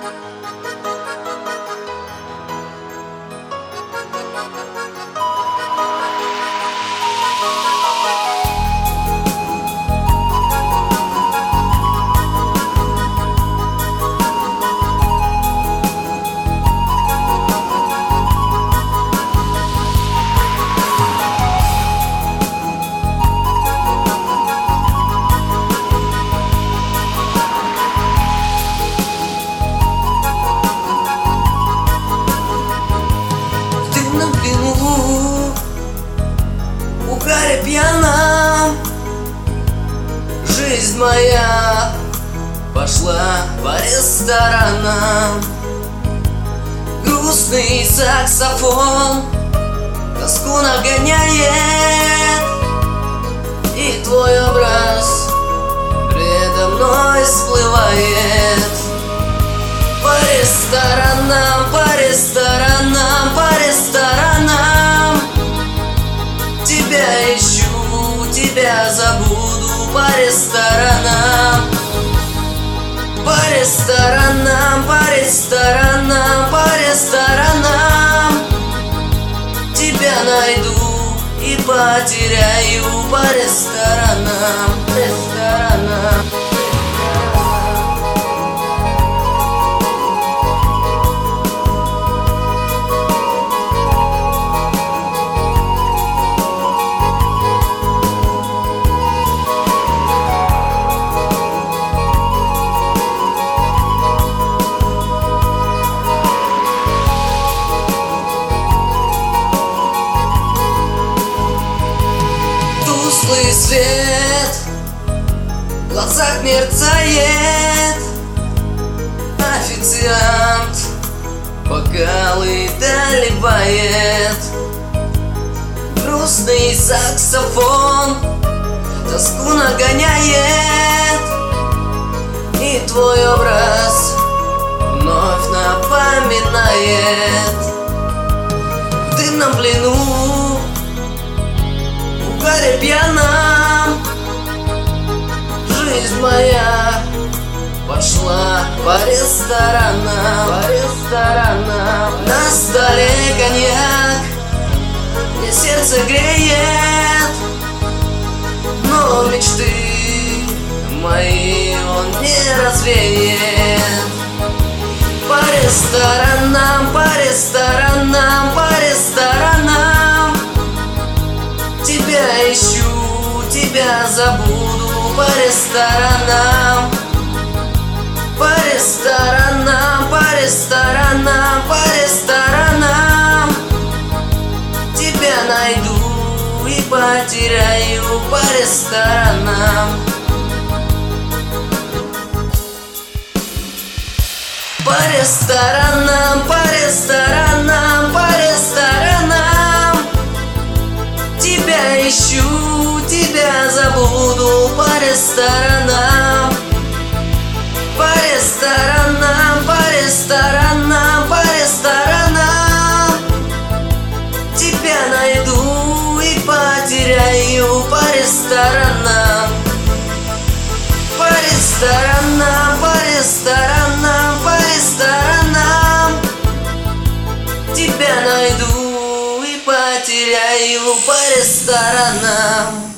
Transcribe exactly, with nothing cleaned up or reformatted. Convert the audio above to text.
Угаре пьяном жизнь моя пошла по ресторанам. Грустный саксофон тоску нагоняет, и твой образ предо мной всплывает. По ресторанам, по ресторанам, по ресторанам тебя ищу, тебя забуду. По ресторанам, по ресторанам, по ресторанам, по ресторанам тебя найду и потеряю. По ресторанам, ресторанам. Тусклый свет в глазах мерцает, официант бокалы доливает. Грустный саксофон тоску нагоняет, и твой образ вновь напоминает. В дымном плену, в угаре пьяном жизнь моя пошла по ресторанам, по ресторанам. На столе коньяк мне сердце греет, но мечты мои он не развеет. По ресторанам, по ресторанам, по ресторанам тебя ищу, тебя забуду. По ресторанам, по ресторанам, по ресторанам, по ресторанам тебя найду и потеряю. По ресторанам, по ресторанам, по ресторанам, по ресторанам тебя ищу, тебя забуду. По ресторанам, по ресторанам, по ресторанам, по ресторанам тебя найду и потеряю. По ресторанам, по ресторанам, по ресторанам, по ресторанам тебя найду и потеряю. По ресторанам.